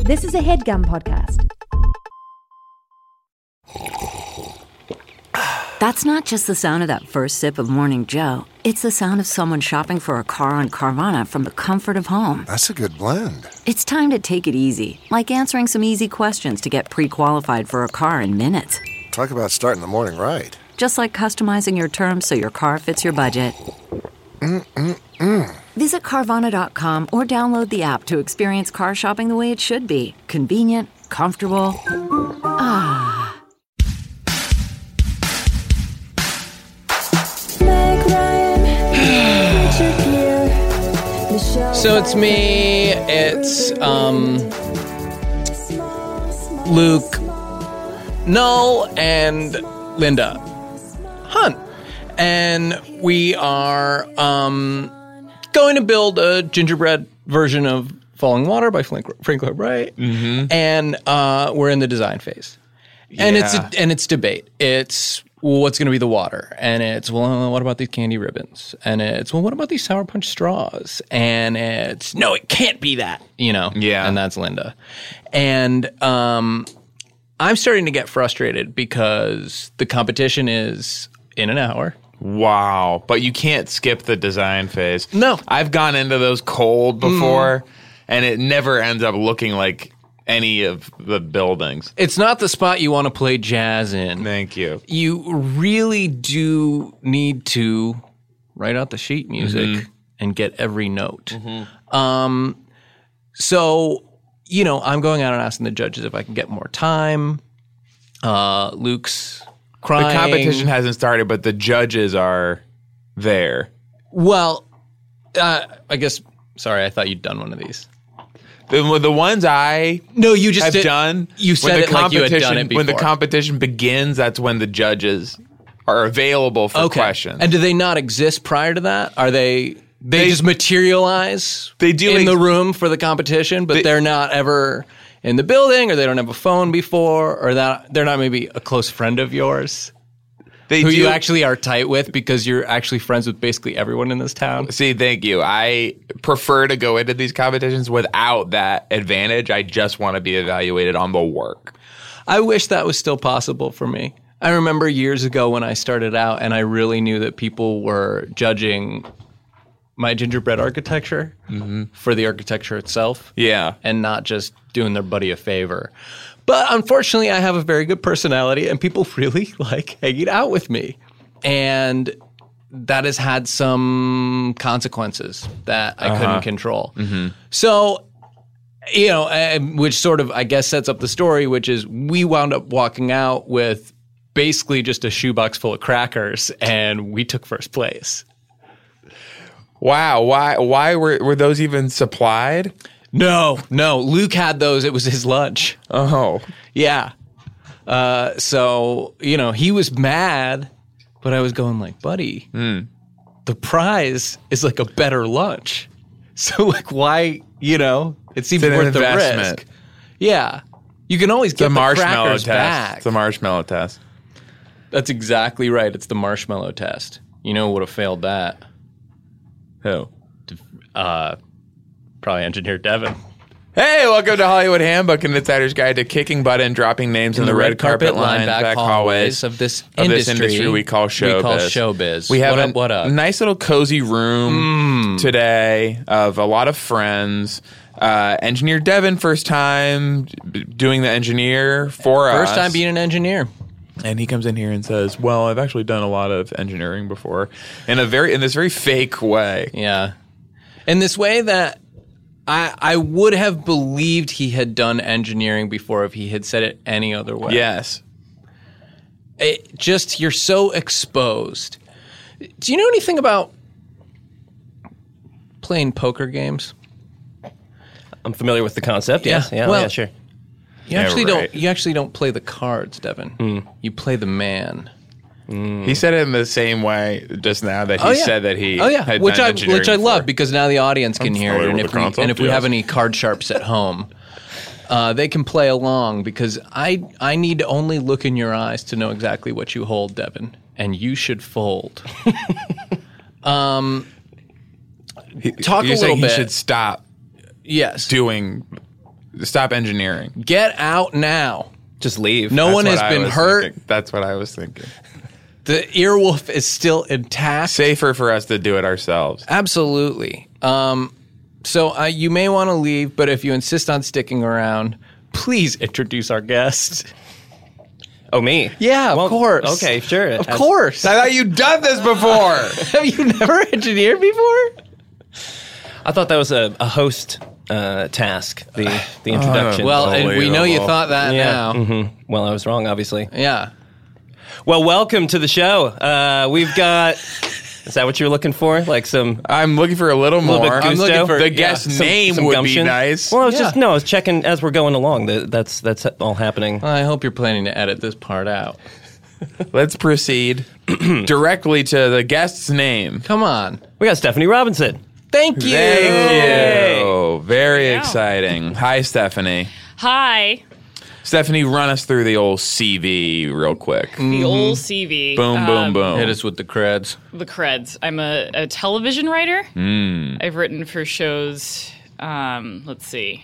This is a HeadGum podcast. That's not just the sound of that first sip of Morning Joe. It's the sound of someone shopping for a car on Carvana from the comfort of home. That's a good blend. It's time to take it easy, like answering some easy questions to get pre-qualified for a car in minutes. Talk about starting the morning right. Just like customizing your terms so your car fits your budget. Visit Carvana.com or download the app to experience car shopping the way it should be. Convenient, comfortable. Ah. So it's me, it's Luke, Null, and Linda Hunt. And we are going to build a gingerbread version of Falling Water by Frank Lloyd Wright. Mm-hmm. And we're in the design phase. Yeah. And it's debate. It's what's going to be the water? And it's, well, what about these candy ribbons? And it's, well, what about these Sour Punch straws? And it's, no, it can't be that, you know? Yeah. And that's Linda. And I'm starting to get frustrated because the competition is in an hour. Wow. But you can't skip the design phase. No. I've gone into those cold before, and it never ends up looking like any of the buildings. It's not the spot you want to play jazz in. Thank you. You really do need to write out the sheet music and get every note. So, you know, I'm going out and asking the judges if I can get more time. Luke's crying. The competition hasn't started, but the judges are there. Well, I guess, sorry, I thought you'd done one of these. The ones I you just have done. You said it like you had done it before. When the competition begins, that's when the judges are available for questions. And do they not exist prior to that? Are they just materialize in the room for the competition, but they're not ever in the building, or they don't have a phone before, or that they're not maybe a close friend of yours? You actually are tight with because you're actually friends with basically everyone in this town? See, thank you. I prefer to go into these competitions without that advantage. I just want to be evaluated on the work. I wish that was still possible for me. I remember years ago when I started out and I really knew that people were judging my gingerbread architecture for the architecture itself. Yeah. And not just doing their buddy a favor. But unfortunately, I have a very good personality, and people really like hanging out with me. And that has had some consequences that I couldn't control. So, you know, which sort of, I guess, sets up the story, which is we wound up walking out with basically just a shoebox full of crackers, and we took first place. Wow. Why were those even supplied? No. Luke had those. It was his lunch. Oh. Yeah. So, you know, he was mad, but I was going like, buddy, the prize is like a better lunch. So, like, why, you know, it seems worth the risk. Yeah. You can always get the crackers back. It's the marshmallow test. That's exactly right. It's the marshmallow test. You know who would have failed that? Who? Probably Engineer Devin. Hey, welcome to Hollywood Handbook, an insider's guide to kicking butt and dropping names in the red carpet line back hallways of this industry we call showbiz. We have a nice little cozy room today of a lot of friends. Engineer Devin, first time doing the engineer for us. First time being an engineer. And he comes in here and says, well, I've actually done a lot of engineering before in this very fake way. Yeah. In this way that I would have believed he had done engineering before if he had said it any other way. Yes. You're so exposed. Do you know anything about playing poker games? I'm familiar with the concept. Yes. Yeah. Well, yeah, sure. You actually don't play the cards, Devin. You play the man. He said it in the same way just now that he said that he had which done I engineering which I before. love because now the audience can hear it, and if we have any card sharps at home, they can play along because I need to only look in your eyes to know exactly what you hold, Devin, and you should fold. Talk You're a little saying bit. He should stop. Yes. Doing stop engineering. Get out now. Just leave. No one has been hurt. Thinking. That's what I was thinking. The earwolf is still intact. Safer for us to do it ourselves. Absolutely. So you may want to leave, but if you insist on sticking around, please introduce our guest. Oh, me? Yeah, of course. Okay, sure. Of course. I thought you'd done this before. Have you never engineered before? I thought that was a host task, the introduction. Well, and we know you thought that now. Mm-hmm. Well, I was wrong, obviously. Yeah. Well, welcome to the show. We've got... Is that what you're looking for? Like some... I'm looking for a little more. I'm looking for the guest's name would gumption. be nice. Well, I was checking as we're going along. That's all happening. Well, I hope you're planning to edit this part out. Let's proceed directly to the guest's name. Come on. We got Stephanie Robinson. Thank you. Thank you. Very exciting. Hi, Stephanie. Hi. Stephanie, run us through the old CV real quick. The old CV. Boom, boom, boom. Hit us with the creds. The creds. I'm a television writer. I've written for shows, let's see,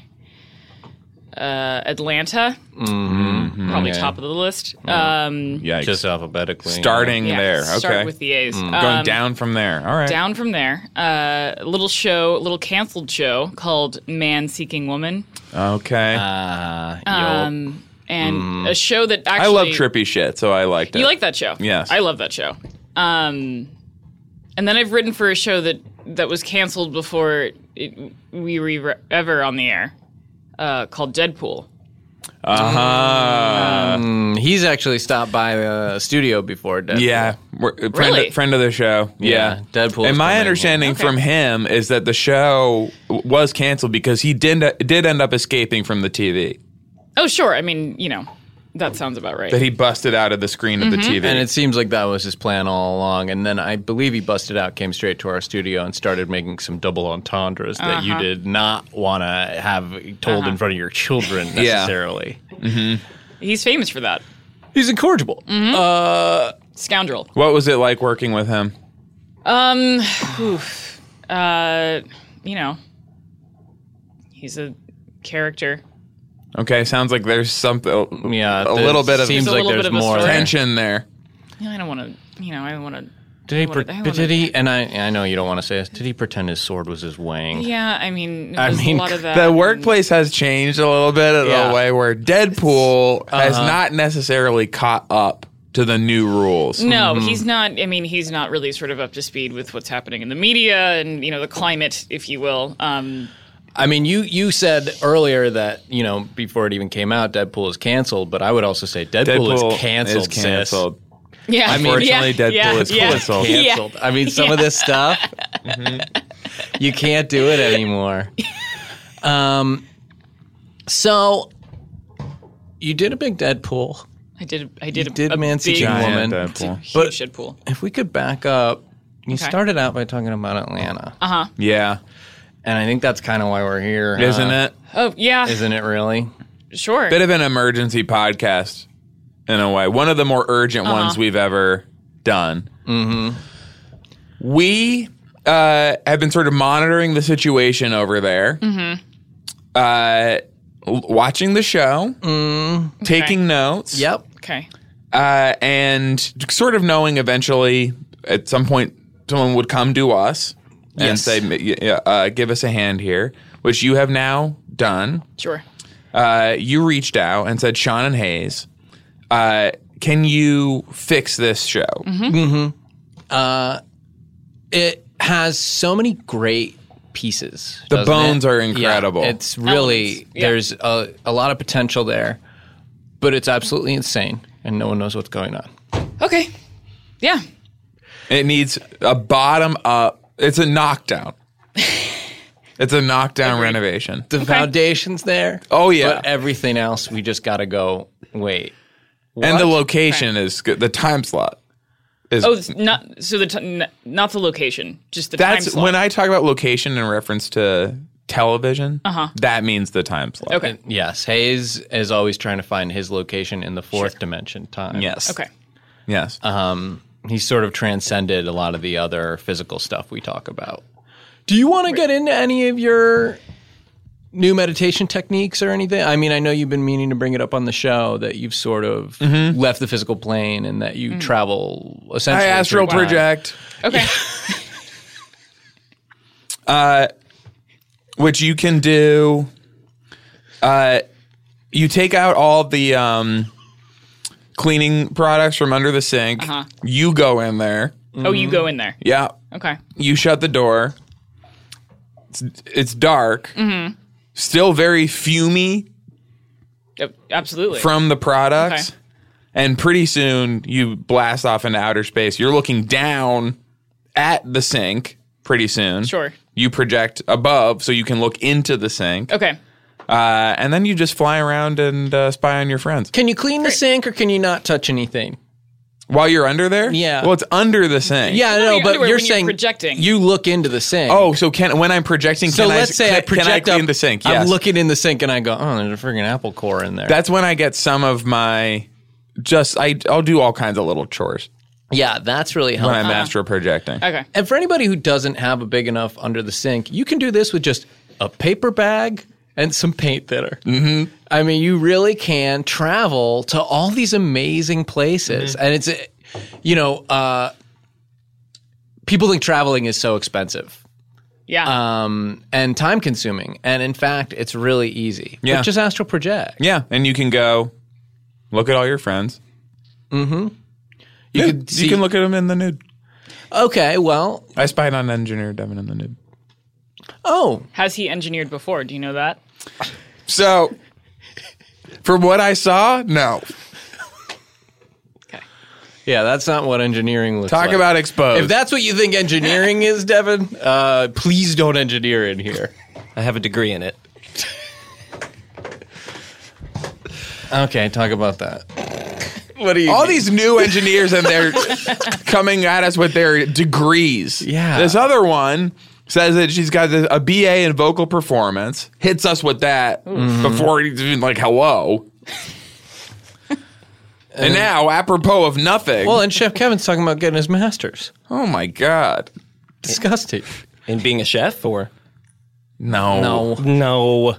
Atlanta. Probably top of the list. Yikes. Just alphabetically. Starting there. Okay. Start with the A's. Going down from there. All right. Down from there. A little canceled show called Man Seeking Woman. Okay. And a show that actually... I love trippy shit, so I liked it. You like that show? Yes. I love that show. And then I've written for a show that was canceled before we were ever on the air, called Deadpool. He's actually stopped by the studio before Deadpool. Yeah. Friend of the show. Yeah. Deadpool. And my understanding from him is that the show was canceled because he did end up escaping from the TV. Oh, sure. I mean, that sounds about right. That he busted out of the screen of the TV. And it seems like that was his plan all along. And then I believe he busted out, came straight to our studio, and started making some double entendres that you did not want to have told in front of your children necessarily. He's famous for that. He's incorrigible. Scoundrel. What was it like working with him? He's a character. Okay, sounds like there's something. Yeah, a little bit of. Seems like there's more tension there. I don't want to. I don't want to. Did he? And I know you don't want to say this. Did he pretend his sword was his wang? Yeah, I mean, a lot of that. The workplace has changed a little bit in a way where Deadpool has not necessarily caught up to the new rules. No, he's not. I mean, he's not really sort of up to speed with what's happening in the media and the climate, if you will. I mean, you said earlier that, before it even came out, Deadpool is canceled, but I would also say Deadpool is canceled. Yeah, unfortunately, Deadpool is canceled. Canceled. I mean, some of this stuff, you can't do it anymore. So, you did a big Deadpool. I did a Man Seeking Woman. Deadpool. Huge Deadpool. If we could back up, you started out by talking about Atlanta. Yeah. And I think that's kind of why we're here. Isn't it? Oh, yeah. Isn't it really? Sure. Bit of an emergency podcast, in a way. One of the more urgent ones we've ever done. We have been sort of monitoring the situation over there. Watching the show. Taking notes. Yep. Okay. And sort of knowing eventually, at some point, someone would come to us and say, give us a hand here, which you have now done. Sure. You reached out and said, Sean and Hayes, can you fix this show? It has so many great pieces. The bones are incredible. Yeah, it's really, there's a lot of potential there, but it's absolutely insane, and no one knows what's going on. Okay. Yeah. It needs a bottom-up. It's a knockdown. It's a knockdown renovation. The foundation's there. Oh, yeah. But everything else, we just got to go, wait. What? And the location is good. The time slot is... Oh, not the location, just the time slot. When I talk about location in reference to television, that means the time slot. Okay. Yes. Hayes is always trying to find his location in the fourth dimension time. Yes. Okay. Yes. He's sort of transcended a lot of the other physical stuff we talk about. Do you want to get into any of your new meditation techniques or anything? I mean, I know you've been meaning to bring it up on the show that you've sort of left the physical plane and that you travel essentially. I astral project. Okay. Which you can do. You take out all the cleaning products from under the sink. You go in there. Oh, you go in there. Yeah. Okay. You shut the door. It's dark. Still very fumey. Yep, absolutely. From the products. Okay. And pretty soon you blast off into outer space. You're looking down at the sink pretty soon. Sure. You project above so you can look into the sink. Okay. And then you just fly around and spy on your friends. Can you clean the sink or can you not touch anything? While you're under there? Yeah. Well, it's under the sink. Yeah, I know, but you're saying projecting. You look into the sink. Oh, so when I'm projecting, so let's say I project can I clean up, the sink? I'm Yes. looking in the sink and I go, oh, there's a friggin' apple core in there. That's when I get some of my I'll do all kinds of little chores yeah, that's really helpful. when I'm astral projecting. Okay. And for anybody who doesn't have a big enough under the sink, you can do this with just a paper bag and some paint thinner. Mm-hmm. I mean, you really can travel to all these amazing places. And it's, people think traveling is so expensive. Yeah. And time consuming. And in fact, it's really easy. Yeah. But just astral project. Yeah, and you can go look at all your friends. Mm-hmm. You can look at them in the nude. Okay, well. I spied on Engineer Devin in the nude. Oh. Has he engineered before? Do you know that? So, from what I saw, no. Okay. Yeah, that's not what engineering looks like. Talk about exposed. If that's what you think engineering is, Devin, please don't engineer in here. I have a degree in it. Okay, talk about that. What do you all mean? these new engineers and they're coming at us with their degrees. Yeah. This other one says that she's got a BA in vocal performance, hits us with that before he's even like, hello. And now, apropos of nothing. Well, and Chef Kevin's talking about getting his master's. Oh my God. Disgusting. In being a chef, or? No. No.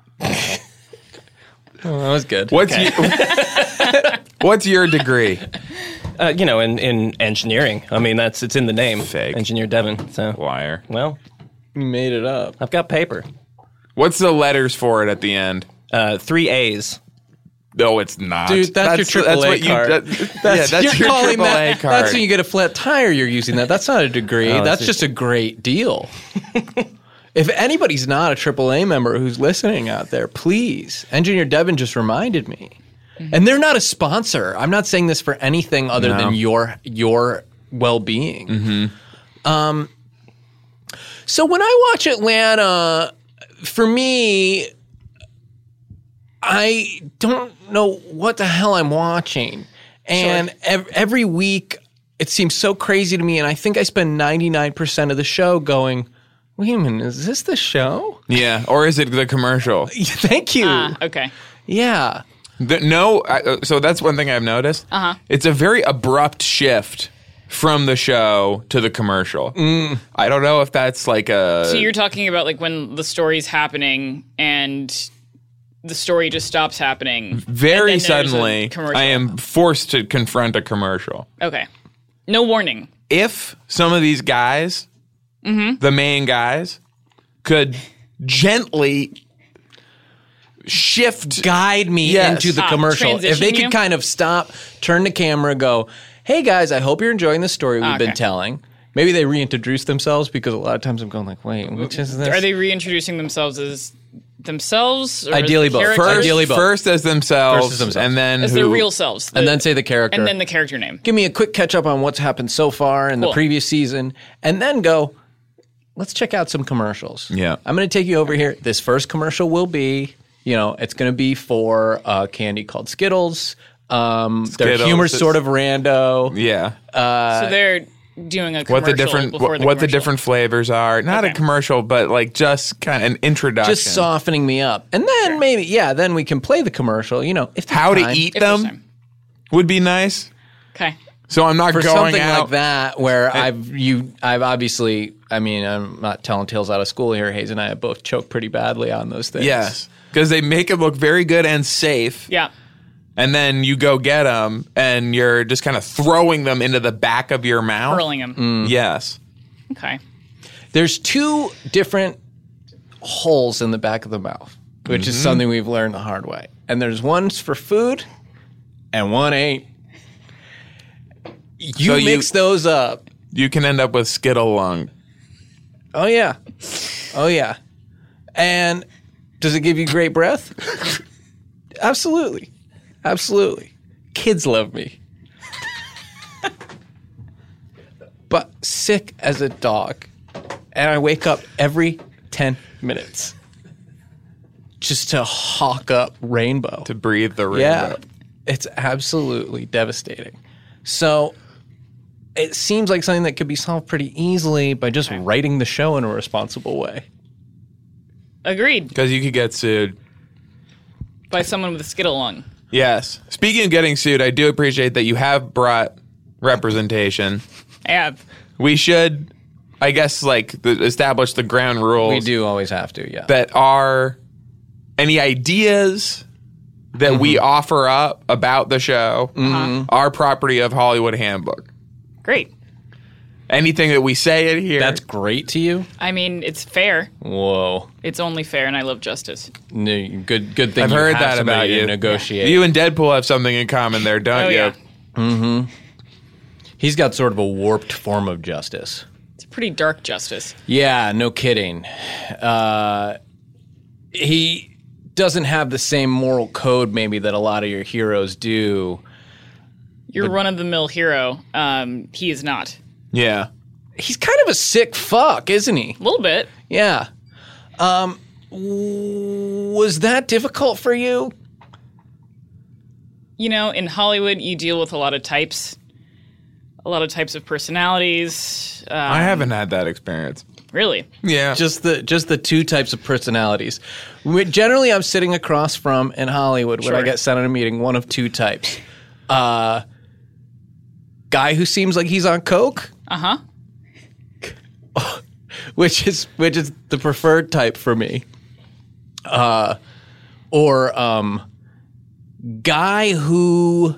Oh, that was good. What's your degree? In engineering. I mean, it's in the name. Fake. Engineer Devin. So, Liar. well, You made it up. I've got paper. What's the letters for it at the end? 3 A's. No, it's not. Dude, that's your AAA card. That's your calling AAA card. That's when you get a flat tire, you're using that. That's not a degree. Oh, that's just a great deal. If anybody's not a AAA member who's listening out there, please. Engineer Devin just reminded me. And they're not a sponsor. I'm not saying this for anything other than your well-being. So when I watch Atlanta, for me, I don't know what the hell I'm watching. And every week, it seems so crazy to me. And I think I spend 99% of the show going, wait a minute, is this the show? Yeah, or is it the commercial? Thank you. Okay. Yeah. So that's one thing I've noticed. It's a very abrupt shift from the show to the commercial. I don't know if that's like a... So you're talking about like when the story's happening and the story just stops happening. Very and then there's a suddenly, commercial. I am forced to confront a commercial. Okay. No warning. If some of these guys, the main guys, could gently shift... Guide me Yes. into the commercial. If they transition could you? kind of stop, turn the camera, go, hey guys, I hope you're enjoying the story we've been Okay. telling. Maybe they reintroduce themselves because a lot of times I'm going like, wait, which is this? Are they reintroducing themselves as themselves? Or Ideally as both. characters? Ideally both. First as themselves, First as themselves. and then As who... their real selves. And then say the character. And then the character name. Give me a quick catch up on what's happened so far in the Cool. previous season, and then go, let's check out some commercials. Yeah. I'm going to take you over here. This first commercial will be, it's going to be for a candy called Skittles. Their Skittles, humor's it's- sort of rando. Yeah. So they're doing a commercial What the different before the what the commercial. different flavors are. Not a Okay. commercial, but like just kind of an introduction. Just softening me up. And then maybe, then we can play the commercial, if there's How to time. eat If there's them time. would be nice. Okay. So I'm not for going something out like that where I've obviously, I mean, I'm not telling tales out of school here. Hayes and I have both choked pretty badly on those things. Yes, because they make it look very good and safe. Yeah. And then you go get them, and you're just kind of throwing them into the back of your mouth. Hurling them. Yes. Okay. There's 2 different holes in the back of the mouth, which is something we've learned the hard way. And there's one's for food, and one ain't. You mix those up. You can end up with Skittle lung. Oh, yeah. Oh, yeah. And does it give you great breath? Absolutely. Absolutely. Kids love me. But sick as a dog. And I wake up every 10 minutes just to hawk up rainbow. To breathe the rainbow. Yeah. It's absolutely devastating. So it seems like something that could be solved pretty easily by just writing the show in a responsible way. Agreed. Because you could get sued. By someone with a Skittle lung. Yes. Speaking of getting sued, I do appreciate that you have brought representation. I have. We should, I guess, establish the ground rules. We do always have to, yeah. That are any ideas that we offer up about the show are property of Hollywood Handbook. Great. Anything that we say in here. That's great to you? I mean, it's fair. Whoa. It's only fair, and I love justice. No, good thing I've you heard have that about somebody to you. negotiate. You and Deadpool have something in common there, don't you? Yeah. He's got sort of a warped form of justice. It's a pretty dark justice. Yeah, no kidding. He doesn't have the same moral code maybe that a lot of your heroes do. Your run-of-the-mill hero, he is not. Yeah. He's kind of a sick fuck, isn't he? A little bit. Yeah. Was that difficult for you? You know, in Hollywood, you deal with a lot of types of personalities. I haven't had that experience. Really? Yeah. Just the 2 types of personalities. Generally, I'm sitting across from in Hollywood when I get sent on a meeting, one of 2 types. Guy who seems like he's on coke. Uh-huh. Which is the preferred type for me. Or guy who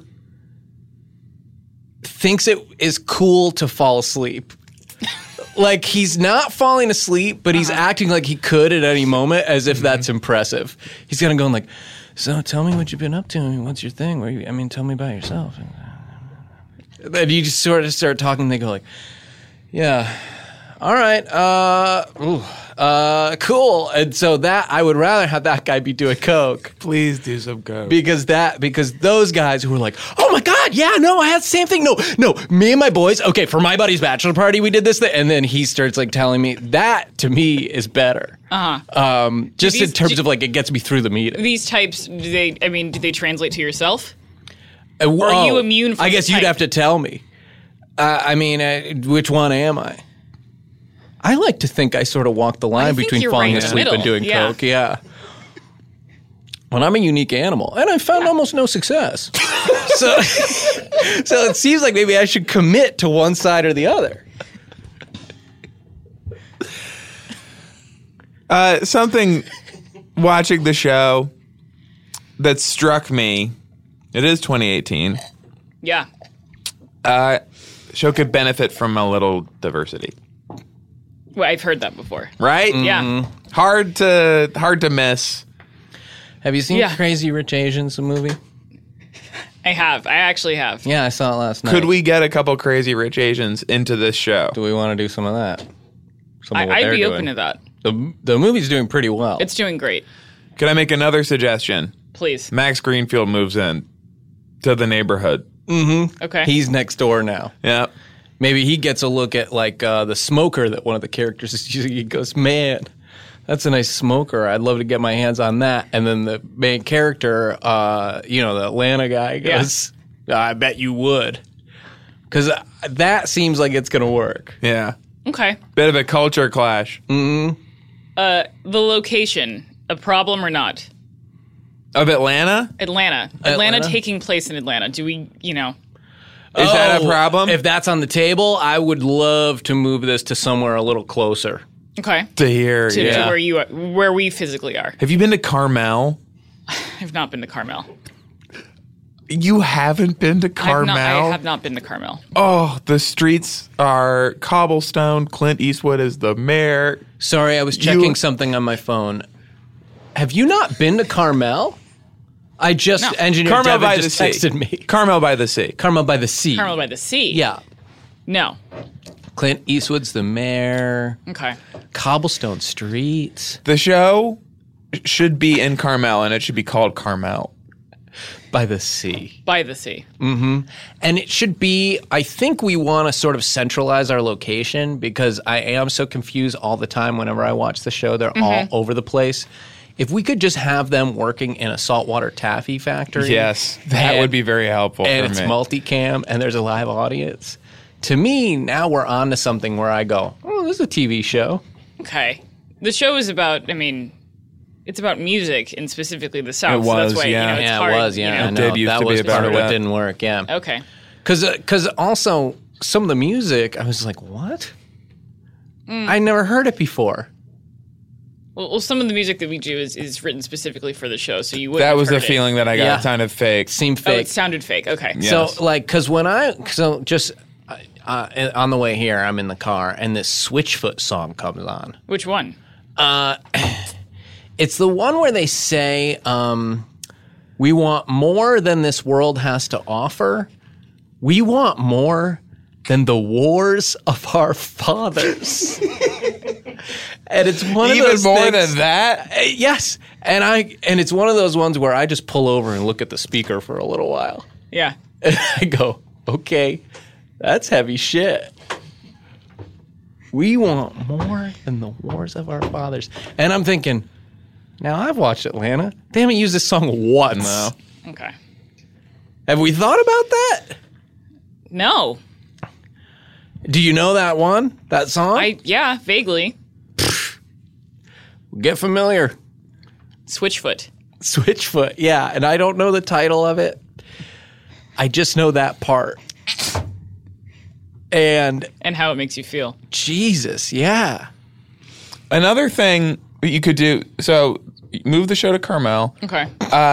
thinks it is cool to fall asleep. Like, he's not falling asleep, but he's acting like he could at any moment, as if that's impressive. He's gonna go like, so tell me what you've been up to. What's your thing? Tell me about yourself. And you just sort of start talking, and they go like, yeah, all right, cool. And so that, I would rather have that guy be doing coke. Please do some coke. Because those guys who were like, oh my God, yeah, no, I had the same thing. No, me and my boys, okay, for my buddy's bachelor party, we did this thing. And then he starts like telling me, that to me is better. Just in terms of like, it gets me through the meeting. These types, do they translate to yourself? Or are you immune from I guess the you'd type? have to tell me. Which one am I? I like to think I sort of walk the line think between you're falling right in the asleep and middle. doing coke. Yeah. Well, I'm a unique animal, and I found almost no success. so it seems like maybe I should commit to one side or the other. Something watching the show that struck me. It is 2018. Yeah. Show could benefit from a little diversity. Well, I've heard that before. Right? Yeah. Hard to miss. Have you seen Crazy Rich Asians, the movie? I have. I actually have. Yeah, I saw it last night. Could we get a couple Crazy Rich Asians into this show? Do we want to do some of that? I'd be open to that. The movie's doing pretty well. It's doing great. Could I make another suggestion? Please. Max Greenfield moves in to the neighborhood. Okay. He's next door now. Yeah. Maybe he gets a look at like the smoker that one of the characters is using. He goes, man, that's a nice smoker. I'd love to get my hands on that. And then the main character, the Atlanta guy goes, I bet you would. Because that seems like it's going to work. Yeah. Okay. Bit of a culture clash. The location, a problem or not? Of Atlanta? Atlanta taking place in Atlanta. Do we, Is that a problem? If that's on the table, I would love to move this to somewhere a little closer. Okay. To here, To where you are, where we physically are. Have you been to Carmel? I've not been to Carmel. You haven't been to Carmel? I have not been to Carmel. Oh, the streets are cobblestone. Clint Eastwood is the mayor. Sorry, I was checking something on my phone. Have you not been to Carmel? Engineer Carmel Devin by just the sea. texted me. Carmel by the sea. Carmel by the sea. Carmel by the sea? Yeah. No. Clint Eastwood's the mayor. Okay. Cobblestone streets. The show should be in Carmel, and it should be called Carmel. By the sea. By the sea. Mm-hmm. And it should be, I think we want to sort of centralize our location because I am so confused all the time whenever I watch the show. They're all over the place. If we could just have them working in a saltwater taffy factory. Yes, that would be very helpful and for it's me. multicam and there's a live audience. To me, now we're on to something where I go, oh, this is a TV show. Okay. The show is about, it's about music and specifically the South. It was, so that's why, yeah. it's Yeah, hard, it was, yeah. I It know. did used that to be was about part of what that. didn't work, yeah. Okay. Because also, some of the music, I was like, what? I never heard it before. Well, some of the music that we do is written specifically for the show, so you wouldn't That have was the heard it. feeling that I got. Yeah. It sounded fake. Seemed Oh, fake. it sounded fake. Okay. Yeah. So, because just on the way here, I'm in the car, and this Switchfoot song comes on. Which one? It's the one where they say, we want more than this world has to offer. We want more than the wars of our fathers. And it's one of Even those more things, than that? Yes. And it's one of those ones where I just pull over and look at the speaker for a little while. Yeah. And I go, okay, that's heavy shit. We want more than the wars of our fathers. And I'm thinking, now I've watched Atlanta. They haven't used this song once. No. Okay. Have we thought about that? No. Do you know that one? That song? Yeah, vaguely. Get familiar. Switchfoot. Switchfoot, yeah. And I don't know the title of it. I just know that part. And And how it makes you feel. Jesus, yeah. Another thing that you could do, so move the show to Carmel. Okay.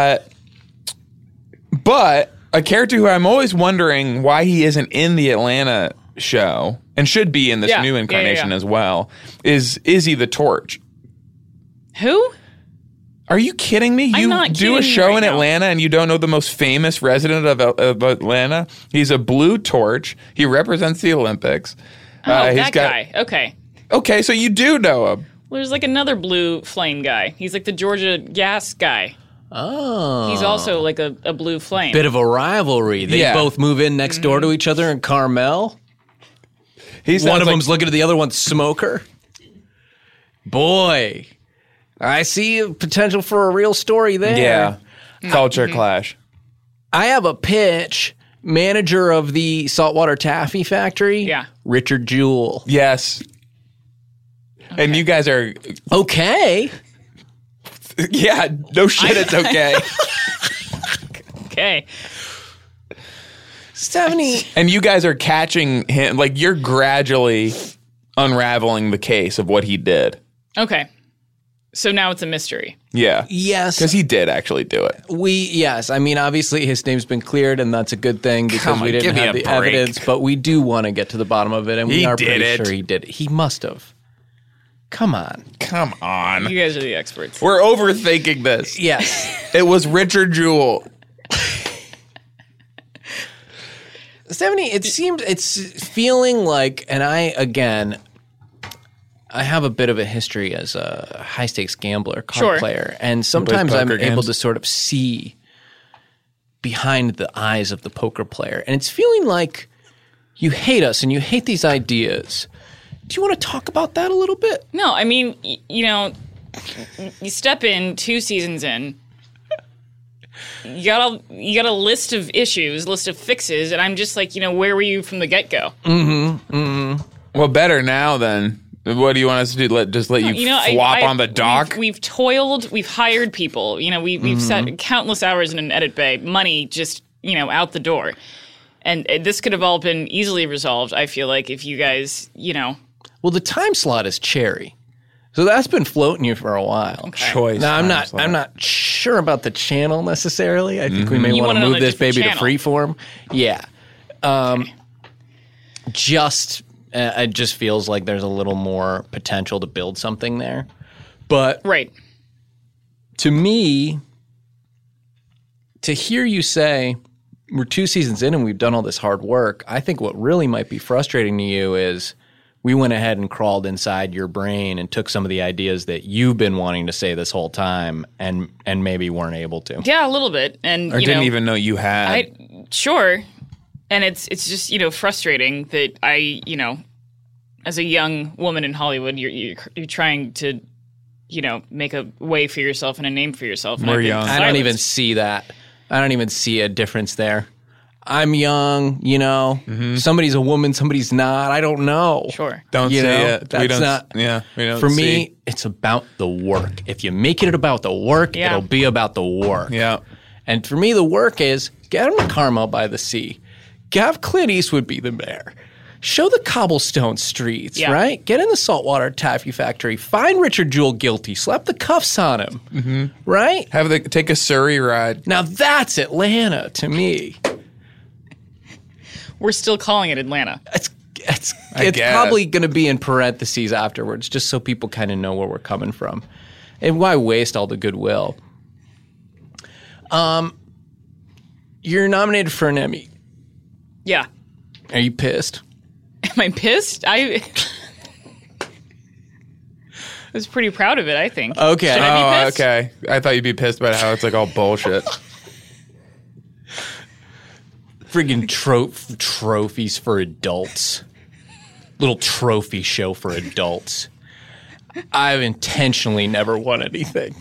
But a character who I'm always wondering why he isn't in the Atlanta show and should be in this Yeah, new yeah, incarnation yeah. as well is Izzy the Torch. Who? Are you kidding me? You not do a kidding you show right in now. Atlanta and you don't know the most famous resident of Atlanta? He's a blue torch. He represents the Olympics. Oh, he's that guy. Okay. Okay, so you do know him. Well, there's like another blue flame guy. He's like the Georgia gas guy. Oh. He's also like a blue flame. Bit of a rivalry. They Yeah. both move in next door to each other in Carmel. He's One of them's looking at the other one's smoker. Boy, I see potential for a real story there. Yeah. Culture clash. I have a pitch. Manager of the saltwater taffy factory. Yeah. Richard Jewell. Yes. And you guys are, Okay. yeah, no shit, it's okay. Okay. Stephanie. And you guys are catching him, like you're gradually unraveling the case of what he did. Okay. So now it's a mystery. Yeah. Yes. Because he did actually do it. Yes. I mean, obviously his name's been cleared and that's a good thing because Come on, we didn't give me have a the break. evidence, but we do want to get to the bottom of it and we He are did pretty it. sure he did it. He must have. Come on. Come on. You guys are the experts. We're overthinking this. Yes. It was Richard Jewell. Stephanie, it's feeling like, and I have a bit of a history as a high stakes gambler, card Sure. player, and sometimes I'm poker able games. to sort of see behind the eyes of the poker player, and it's feeling like you hate us and you hate these ideas. Do you want to talk about that a little bit? No, I mean, you step in 2 seasons in. You got a list of issues, list of fixes, and I'm just like, where were you from the get-go? Well, better now then. What do you want us to do? Just let you flop on the dock? We've toiled, we've hired people. We've set countless hours in an edit bay, money just, out the door. And this could have all been easily resolved, I feel like, if you guys, Well, the time slot is Cherry. So that's been floating you for a while. Okay. Choice. Now, I'm not sure about the channel necessarily. I think we may want to move this baby to Freeform. Yeah. It just feels like there's a little more potential to build something there. But right. To me, to hear you say we're 2 seasons in and we've done all this hard work, I think what really might be frustrating to you is we went ahead and crawled inside your brain and took some of the ideas that you've been wanting to say this whole time and maybe weren't able to. Yeah, a little bit. And didn't even know you had. Sure. And it's just, frustrating that I, as a young woman in Hollywood, you're trying to, make a way for yourself and a name for yourself. We're young. I don't even see that. I don't even see a difference there. I'm young, Somebody's a woman, somebody's not. I don't know. Sure. Don't see it. That's we don't, not. Yeah, we don't For see. me, it's about the work. If you make it about the work, Yeah. it'll be about the work. Yeah. And for me, the work is get him to Carmel by the sea. Have Clint Eastwood be the mayor. Show the cobblestone streets, Yeah. right? Get in the saltwater taffy factory. Find Richard Jewell guilty. Slap the cuffs on him, right? Take a Surrey ride. Now that's Atlanta to me. We're still calling it Atlanta. It's guess. probably going to be in parentheses afterwards, just so people kind of know where we're coming from. And why waste all the goodwill? You're nominated for an Emmy. Yeah. Are you pissed? Am I pissed? I was pretty proud of it, I think. Okay. Should I be pissed? Okay. I thought you'd be pissed about how it's like all bullshit. Friggin' trophies for adults. Little trophy show for adults. I've intentionally never won anything.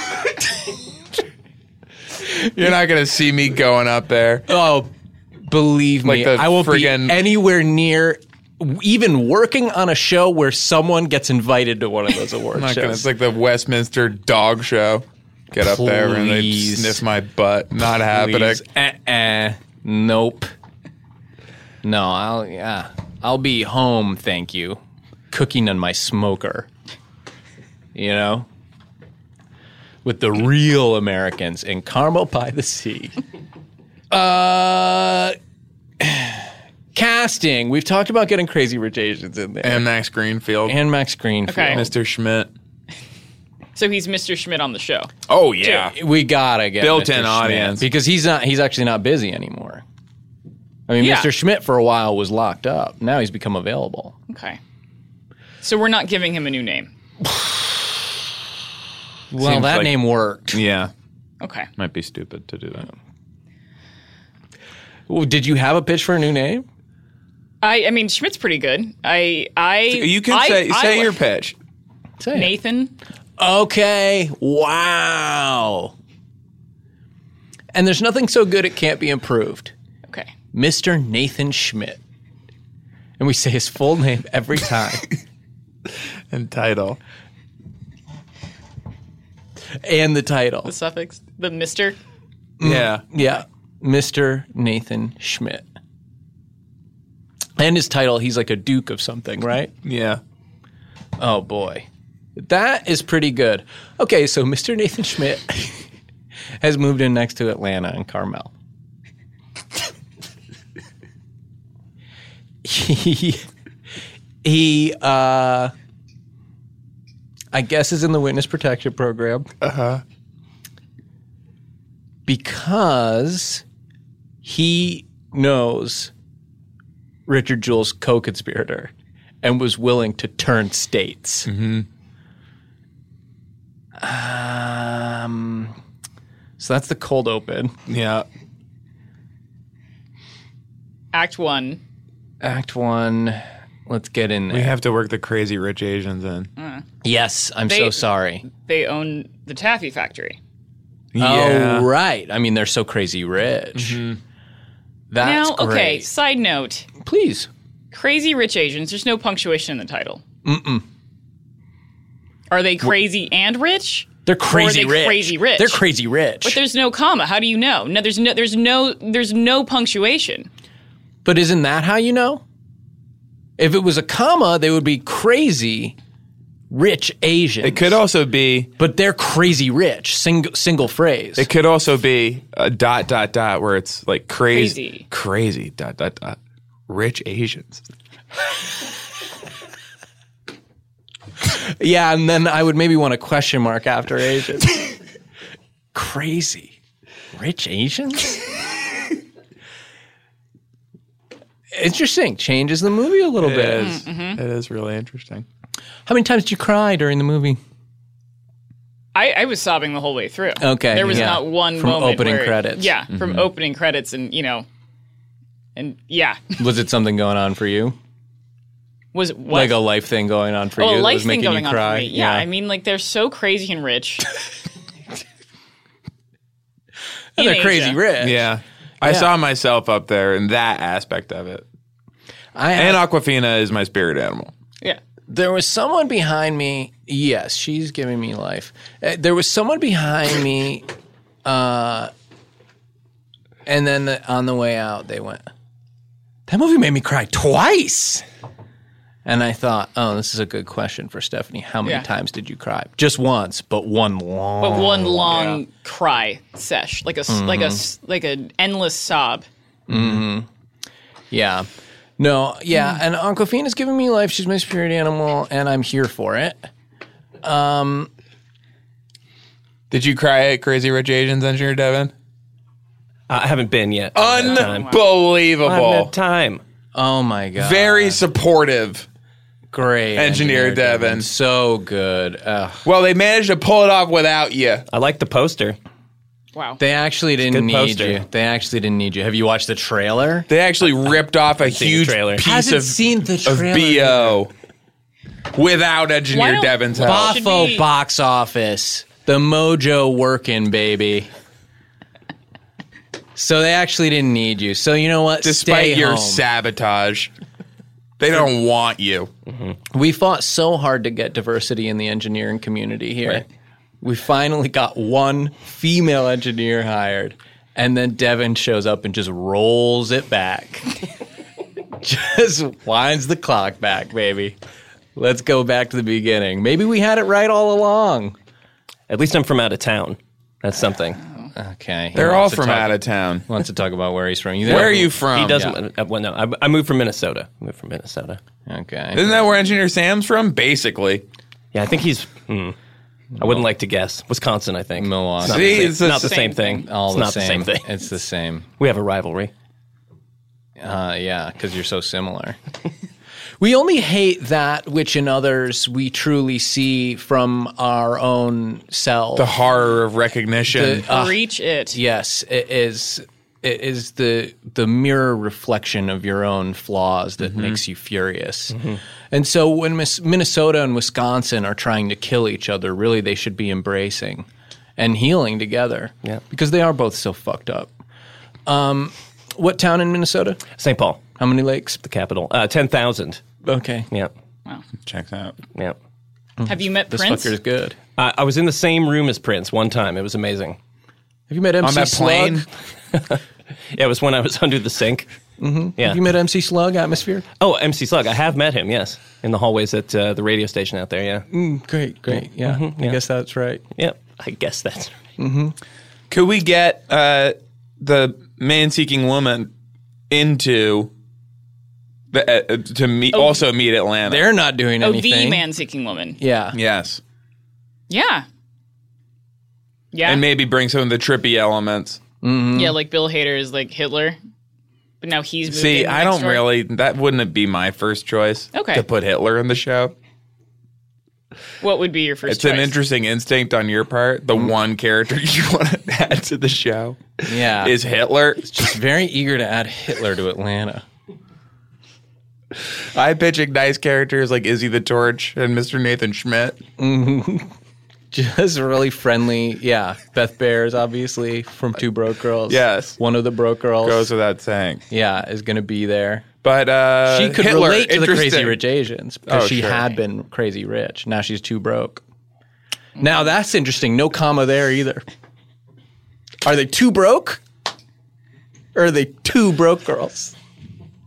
You're not going to see me going up there. Oh, believe me, Like the I won't be friggin- anywhere near even working on a show where someone gets invited to one of those award shows. It's like the Westminster dog show. Get up there and they Please. sniff my butt. Not happening. Please. Nope. No, I'll be home, thank you. Cooking on my smoker. With the real Americans in Carmel by the Sea. Casting. We've talked about getting Crazy Rich Asians in there. And Max Greenfield. And Max Greenfield. Okay. Mr. Schmidt. So he's Mr. Schmidt on the show. Oh, yeah. We gotta get Built-in Mr. Schmidt, audience. because he's actually not busy anymore. I mean, Yeah. Mr. Schmidt for a while was locked up. Now he's become available. Okay. So we're not giving him a new name. Well, Seems that like- name worked. Yeah. Okay. Might be stupid to do that. Well, did you have a pitch for a new name? I mean, Schmidt's pretty good. You can say your pitch. Say it. Nathan. Okay. Wow. And there's nothing so good it can't be improved. Okay. Mr. Nathan Schmidt. And we say his full name every time. And title. And the title. The suffix. The Mr. Yeah. Yeah. Mr. Nathan Schmidt. And his title, he's like a duke of something, right? Yeah. Oh, boy. That is pretty good. Okay, so Mr. Nathan Schmidt has moved in next to Atlanta and Carmel. He I guess is in the witness protection program. Uh-huh. Because he knows Richard Jewell's co-conspirator and was willing to turn states. Mm-hmm. So that's the cold open. Yeah. Act 1. Act 1. Let's get in there. We have to work the Crazy Rich Asians in. Yes, I'm so sorry. They own the Taffy Factory. Yeah. Oh, right. I mean, they're so crazy rich. That's Now, okay, great. side note. Please. Crazy Rich Asians, there's no punctuation in the title. Mm-mm. Are they crazy and rich? They're crazy Or are they rich. crazy rich? They're crazy rich. But there's no comma. How do you know? No, there's no punctuation. But isn't that how you know? If it was a comma, they would be crazy rich Asians. It could also be... But they're crazy rich, single phrase. It could also be a ... where it's like crazy, rich Asians. Yeah, and then I would maybe want a question mark after Asians. Crazy rich Asians? Interesting. Changes the movie a little bit. It is really interesting. How many times did you cry during the movie? I was sobbing the whole way through. Okay. There was not one from moment opening where, credits. Yeah, from opening credits and, yeah. Was it something going on for you? Was it what? Like a life thing going on for you? A that life was thing making going you on cry? for me. Yeah, I mean, like, they're so crazy and rich. And they're crazy rich. Yeah. I saw myself up there in that aspect of it. And Awkwafina is my spirit animal. Yeah. There was someone behind me. Yes, she's giving me life. There was someone behind me, and then on the way out, they went, that movie made me cry twice. And I thought, oh, this is a good question for Stephanie. How many times did you cry? Just once, but one long cry sesh, like an endless sob. Mm-hmm. Yeah. No, yeah, and Awkwafina's giving me life. She's my spirit animal, and I'm here for it. Did you cry at Crazy Rich Asians, Engineer Devin? I haven't been yet. Unbelievable. I haven't had time. Oh, my God. Very supportive. Great. Engineer Devin. So good. Well, they managed to pull it off without you. I like the poster. Wow. They actually didn't need you. They actually didn't need you. Have you watched the trailer? They actually ripped off a huge piece of BO without Engineer Devin's help. Boffo box office. The mojo working, baby. So they actually didn't need you. So you know what? Despite Stay your home. sabotage, they don't want you. Mm-hmm. We fought so hard to get diversity in the engineering community here. Right. We finally got one female engineer hired, and then Devin shows up and just rolls it back. Just winds the clock back, baby. Let's go back to the beginning. Maybe we had it right all along. At least I'm from out of town. That's something. Okay. They're all from out of town. Wants to talk about where he's from. Where are you from? He doesn't. Yeah. Well, no, I moved from Minnesota. Okay. Isn't that where Engineer Sam's from? Basically. Yeah, I think he's... I wouldn't like to guess. Wisconsin, I think. Milwaukee. It's not the same thing. All it's the not same. the same thing. It's the same. We have a rivalry. Yeah, because you're so similar. We only hate that which in others we truly see from our own selves. The horror of recognition. Reach it. Yes, it is. It is the mirror reflection of your own flaws that makes you furious. Mm-hmm. And so when Minnesota and Wisconsin are trying to kill each other, really they should be embracing and healing together. Yeah. Because they are both so fucked up. What town in Minnesota? St. Paul. How many lakes? The capital. 10,000. Okay. Yeah. Wow. Checks out. Yeah. Have you met This Prince? fucker's good. I was in the same room as Prince one time. It was amazing. Have you met MC On that Slug? plane? Yeah, it was when I was under the sink. Mm-hmm. Yeah. Have you met MC Slug, Atmosphere? Oh, MC Slug. I have met him, yes. In the hallways at the radio station out there, yeah. Great. Yeah. I guess that's right. Yeah, I guess that's right. Could we get the man-seeking woman into to meet also meet Atlanta? They're not doing anything. the man-seeking woman. Yeah. Yes. Yeah. Yeah. And maybe bring some of the trippy elements. Mm-hmm. Yeah, like Bill Hader is like Hitler, but now he's moved See, in I next don't door. really. That wouldn't be my first choice. Okay. To put Hitler in the show. What would be your first It's choice? an interesting instinct on your part. The one character you want to add to the show, Yeah. is Hitler. just very eager to add Hitler to Atlanta. I pitching nice characters like Izzy the Torch and Mr. Nathan Schmidt. Just really friendly. Yeah. Beth Bears, obviously, from Two Broke Girls. Yes. One of the Broke Girls. Goes without saying. Yeah, is going to be there. But She could Hitler, relate to the Crazy interesting. Rich Asians because Oh, she sure. had been crazy rich. Now she's too broke. Now that's interesting. No comma there either. Are they too broke? Or are they two broke girls?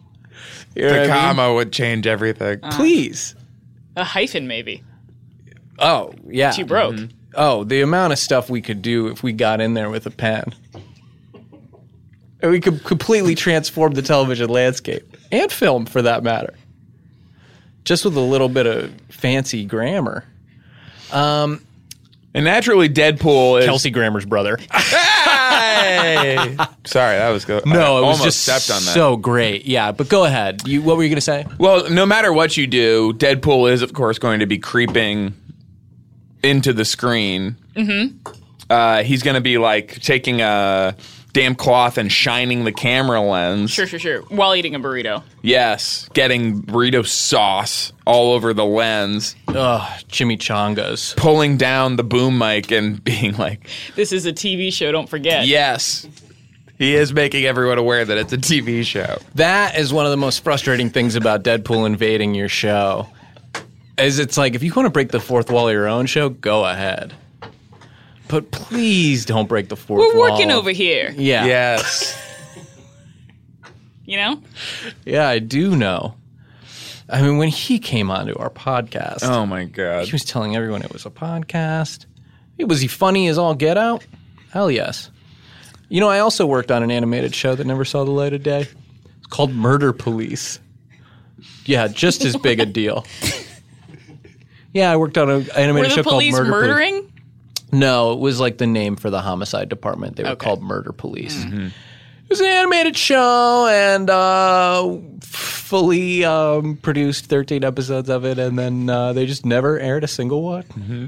You know The what I mean? comma would change everything. Please. A hyphen, maybe. Oh, yeah. She broke. Oh, the amount of stuff we could do if we got in there with a pen. And we could completely transform the television landscape and film, for that matter. Just with a little bit of fancy grammar. And naturally, Deadpool is... Kelsey Grammer's brother. Hey! Sorry, that was good. No, it was almost just stepped on that. so great. Yeah, but go ahead. What were you going to say? Well, no matter what you do, Deadpool is, of course, going to be creeping into the screen. Mm-hmm. He's going to be, like, taking a damn cloth and shining the camera lens. Sure. While eating a burrito. Yes. Getting burrito sauce all over the lens. Ugh, chimichangas. Pulling down the boom mic and being like... This is a TV show, don't forget. Yes. He is making everyone aware that it's a TV show. That is one of the most frustrating things about Deadpool invading your show. Is it's like, if you want to break the fourth wall of your own show, go ahead. But please don't break the fourth wall. We're working over here. Yeah. Yes. You know? Yeah, I do know. I mean, when he came onto our podcast, Oh, my God. he was telling everyone it was a podcast. Was he funny as all get out? Hell yes. You know, I also worked on an animated show that never saw the light of day. It's called Murder Police. Yeah, just as big a deal. Yeah, I worked on an animated show called Murder Police. Were the police murdering? No, it was like the name for the homicide department. They were called Murder Police. Mm-hmm. It was an animated show, and fully produced 13 episodes of it, and then they just never aired a single one. Mm-hmm.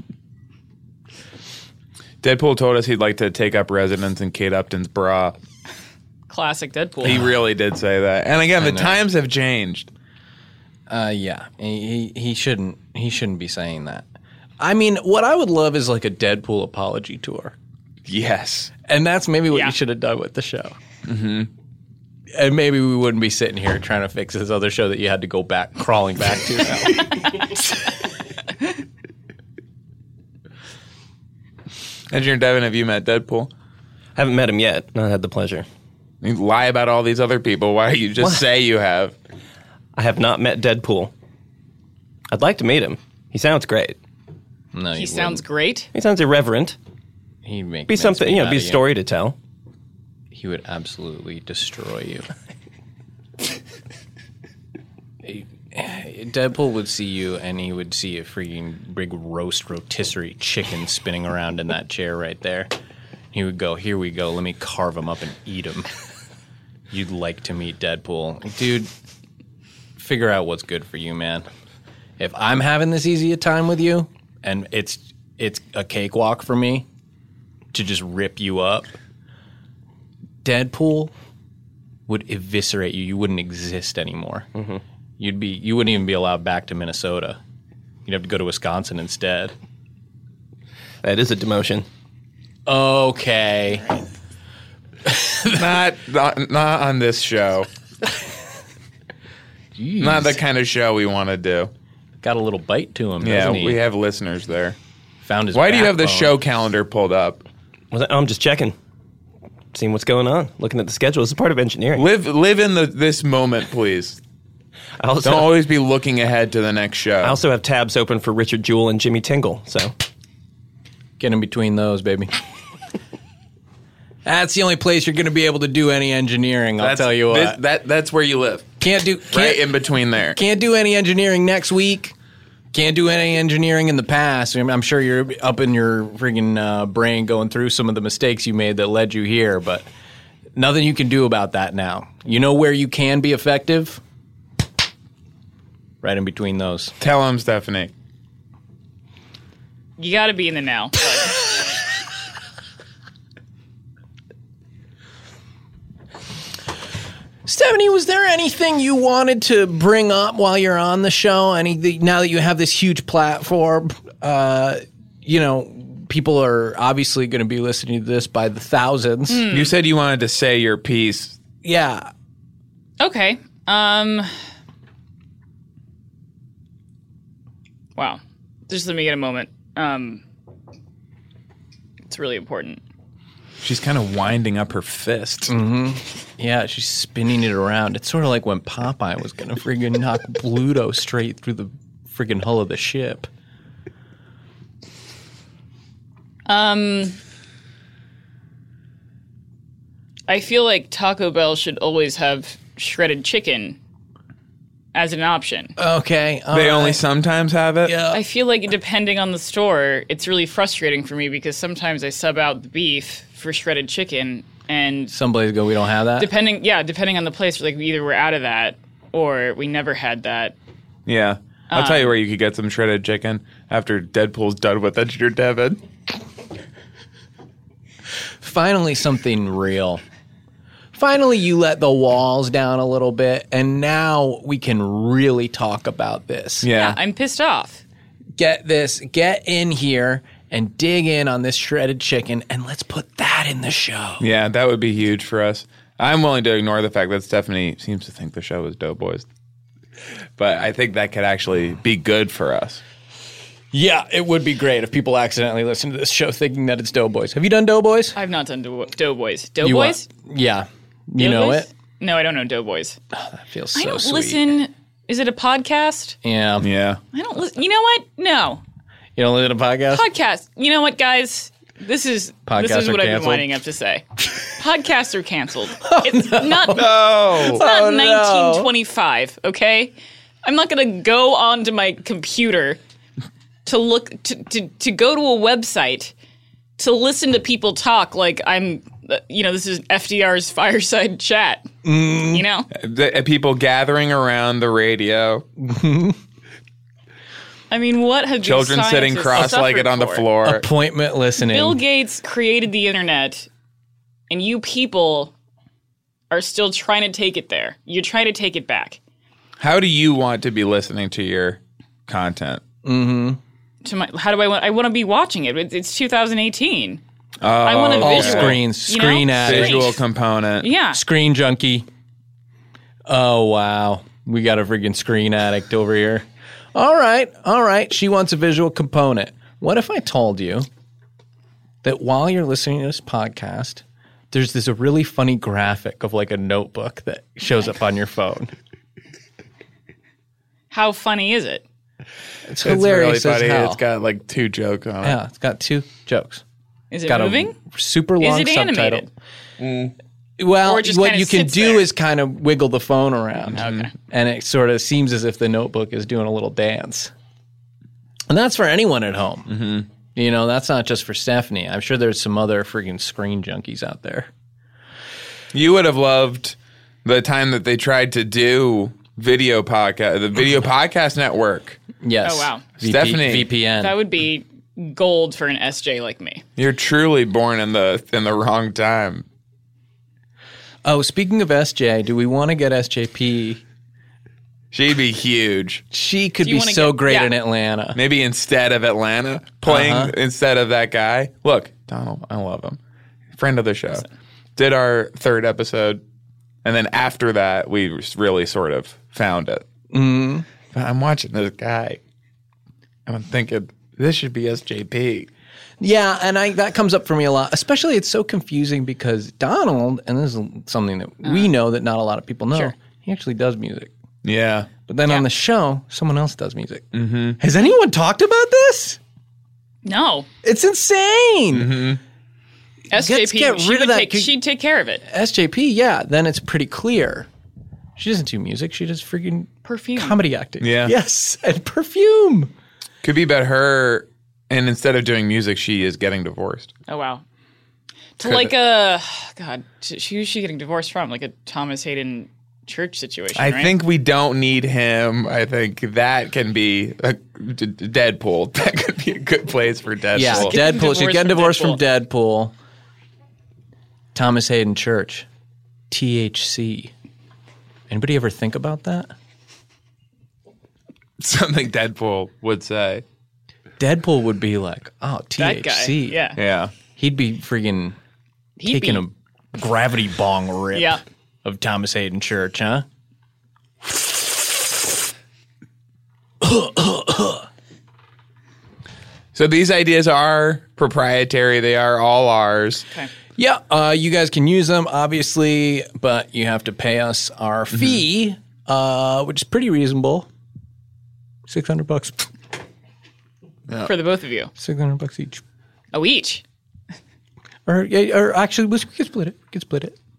Deadpool told us he'd like to take up residence in Kate Upton's bra. Classic Deadpool. He really did say that. And again, the times have changed. Yeah, he shouldn't be saying that. I mean, what I would love is like a Deadpool apology tour. Yes. And that's maybe what you should have done with the show. Mm-hmm. And maybe we wouldn't be sitting here trying to fix this other show that you had to go back, crawling back to now. Engineer Devin, have you met Deadpool? Haven't met him yet. Not had the pleasure. You lie about all these other people. Why don't you just say you have? I have not met Deadpool. I'd like to meet him. He sounds great. No, he sounds great. He sounds irreverent. He'd make be something, be a story to tell. He would absolutely destroy you. Deadpool would see you, and he would see a freaking big rotisserie chicken spinning around in that chair right there. He would go, "Here we go. Let me carve him up and eat him." You'd like to meet Deadpool, dude. Figure out what's good for you, man. If I'm having this easy a time with you, and it's a cakewalk for me to just rip you up, Deadpool would eviscerate you. You wouldn't exist anymore. Mm-hmm. You wouldn't even be allowed back to Minnesota. You'd have to go to Wisconsin instead. That is a demotion. Okay. Not on this show. Jeez. Not the kind of show we want to do. Got a little bite to him, Yeah, doesn't he? we have listeners there. Found his Why do you have the backbone. show calendar pulled up? I'm just checking. Seeing what's going on. Looking at the schedule. It's a part of engineering. Live in this moment, please. Don't always be looking ahead to the next show. I also have tabs open for Richard Jewell and Jimmy Tingle, so. Get in between those, baby. That's the only place you're going to be able to do any engineering, I'll tell you what. That's where you live. Right in between there. Can't do any engineering next week. Can't do any engineering in the past. I'm sure you're up in your friggin' brain going through some of the mistakes you made that led you here, but nothing you can do about that now. You know where you can be effective? Right in between those. Tell him, Stephanie. You got to be in the now. Stephanie, was there anything you wanted to bring up while you're on the show? Now that you have this huge platform, people are obviously going to be listening to this by the thousands. You said you wanted to say your piece. Yeah. Okay. Wow. Just let me get a moment. It's really important. She's kind of winding up her fist. Mm-hmm. Yeah, she's spinning it around. It's sort of like when Popeye was going to friggin' knock Bluto straight through the friggin' hull of the ship. I feel like Taco Bell should always have shredded chicken as an option. Okay. They only sometimes have it? Yeah. I feel like depending on the store, it's really frustrating for me because sometimes I sub out the beef for shredded chicken, and some places go, we don't have that? depending on the place, like either we're out of that or we never had that. Yeah. I'll tell you where you could get some shredded chicken after Deadpool's done with Engineer Devin. Finally, something real. Finally, you let the walls down a little bit, and now we can really talk about this. Yeah, I'm pissed off. Get in here and dig in on this shredded chicken, and let's put that in the show. Yeah, that would be huge for us. I'm willing to ignore the fact that Stephanie seems to think the show is Doughboys. But I think that could actually be good for us. Yeah, it would be great if people accidentally listen to this show thinking that it's Doughboys. Have you done Doughboys? I've not done Doughboys. Doughboys? Yeah. You know it? No, I don't know Doughboys. Oh, that feels so I don't sweet. listen. Is it a podcast? Yeah. Yeah. I don't listen. You know what? No. You don't listen to podcasts? Podcast. You know what, guys? This is what I've been winding up to say. Podcasts are canceled. It's not 1925, okay? I'm not going to go onto my computer to look to go to a website to listen to people talk like I'm this is FDR's fireside chat. You know? The people gathering around the radio. I mean, what have children sitting cross-legged on the floor? Appointment listening. Bill Gates created the internet, and you people are still trying to take it there. You're trying to take it back. How do you want to be listening to your content? How do I want? I want to be watching it. It's 2018. I want a visual. Screen addict. Visual component. Yeah. Screen junkie. Oh, wow. We got a friggin' screen addict over here. All right. She wants a visual component. What if I told you that while you're listening to this podcast, there's this really funny graphic of like a notebook that shows up on your phone? How funny is it? It's hilarious really funny. as hell. It's got like 2 jokes on it. Yeah, it's got 2 jokes. Is it got moving? A super long is it subtitle. Animated? Well, Or just what kinda you can sits do there? is kind of wiggle the phone around. Okay. And it sort of seems as if the notebook is doing a little dance. And that's for anyone at home. Mm-hmm. You know, that's not just for Stephanie. I'm sure there's some other freaking screen junkies out there. You would have loved the time that they tried to do video podcast, the Video Podcast Network. Yes. Oh, wow. Stephanie. VPN. That would be gold for an SJ like me. You're truly born in the wrong time. Oh, speaking of SJ, do we want to get SJP? She'd be huge. She could be so great in Atlanta. Maybe instead of Atlanta, playing instead of that guy. Look, Donald, I love him. Friend of the show. Did our 3rd episode. And then after that, we really sort of found it. Mm. But I'm watching this guy. And I'm thinking, this should be SJP. Yeah, and that comes up for me a lot. Especially it's so confusing because Donald, and this is something that we know that not a lot of people know, he actually does music. Yeah. But then on the show, someone else does music. Mm-hmm. Has anyone talked about this? No. It's insane. Mm-hmm. SJP, she'd take care of it. SJP, yeah, then it's pretty clear. She doesn't do music. She does freaking perfume. Comedy acting. Yeah. Yes, and perfume. Could be about her, and instead of doing music, she is getting divorced. Oh, wow. To like a, God, who's she getting divorced from? Like a Thomas Hayden Church situation, I right? think we don't need him. I think that can be Deadpool. That could be a good place for Deadpool. Yeah, Deadpool. She's getting divorced from Deadpool. Thomas Hayden Church. THC. Anybody ever think about that? Something Deadpool would say. Deadpool would be like, oh, THC. That guy, yeah. Yeah. He'd be friggin' taking a gravity bong rip of Thomas Hayden Church, huh? So these ideas are proprietary. They are all ours. Okay. Yeah, you guys can use them, obviously, but you have to pay us our fee, which is pretty reasonable. $600 for the both of you. $600 each. Oh, each. Or actually, we can split it. We can split it.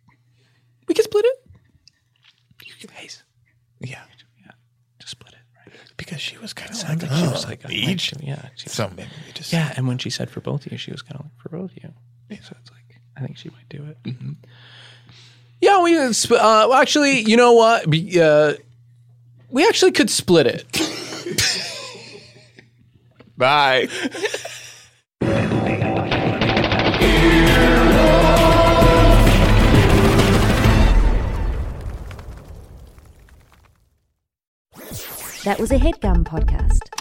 Yeah. Just split it. Right? Because she was kind of Sounded like she was like each. Yeah. So maybe we just. Yeah, and when she said for both of you, she was kind of like for both of you. So it's like I think she might do it. Mm-hmm. Yeah, we actually, you know what? We actually could split it. Bye. That was a HeadGum podcast.